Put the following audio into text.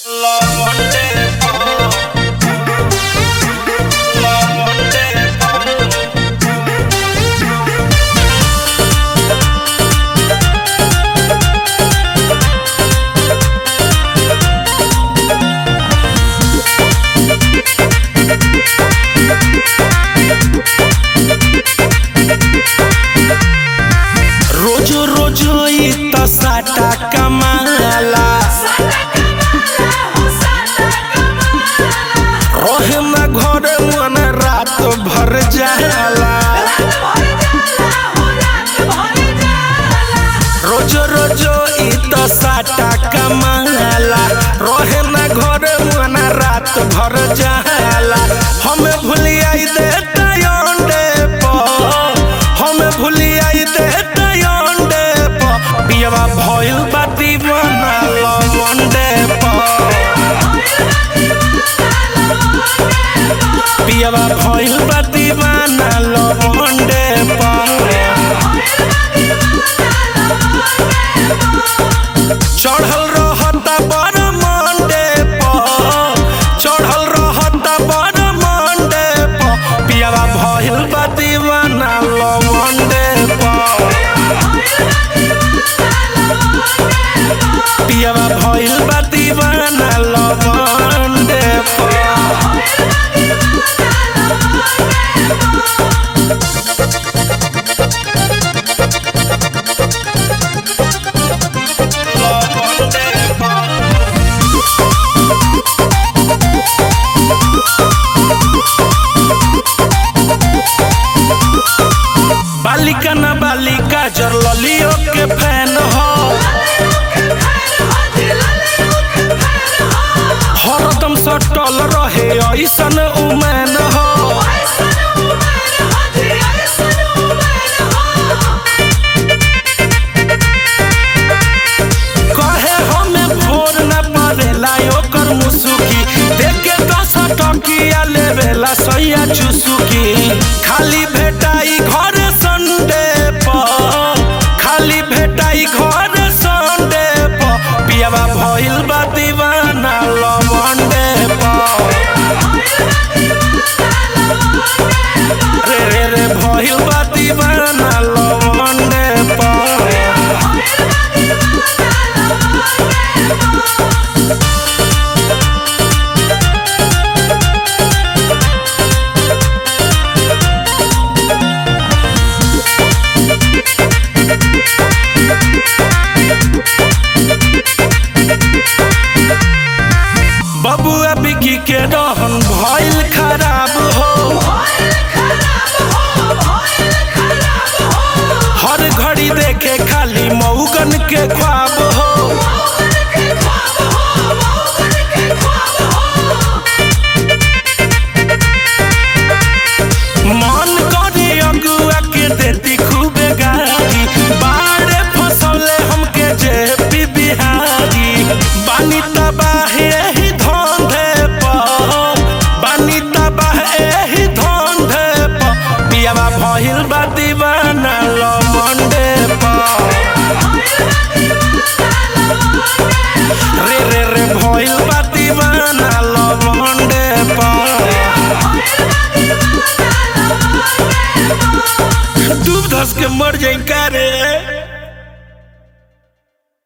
साटा कमाला रोहे ना घर मन रात भर जाला रोजो रोजो ई तो साटा कमाला रोहे ना घर मन रात भर जाला हमें भूलियाई देता योंडे पो हमें भूलियाई देता योंडे पो पियवा भइल बा दीवाना लवंडे पो पियवा भइल बा दीवाना लवंडे पो चढ़ल रहता बर मंडे पो चढ़ल रहता बर मंडे पो पियवा भइल बा दीवाना लवंडे पो पियवा भइल बा दीवाना लवंडे पो बालिका ना बालिका जर ललियो के फैन हो हरदम सटल रहे ऐसन उमैन हो कहे हमें भोर न पड़ेला ओकर मुसुकी देखे तो सटकिया लेवेला सैया चुसुकी खाली भेटाई घर संडे पर खाली भेटाई घर संडे पर पियवा भइल बा दीवाना लवंडे पर रे रे रे भइल बा दीवाना लवंडे पर बबुआ बिकी के रहन भइल खराब हो हर घड़ी देखे खाली मऊगन के ख्वाब हो मन करे अगुआ के देती खूबे गारी बाड़े फसौले हमके जेपी बिहारी बानी तबाह एही धंधे पर बानी तबाह एही धंधे पर पियवा भइल बा दीवाना लवंडे पर रे रे रे भइल बा दीवाना लवंडे पर डूब धस के मर जाई का।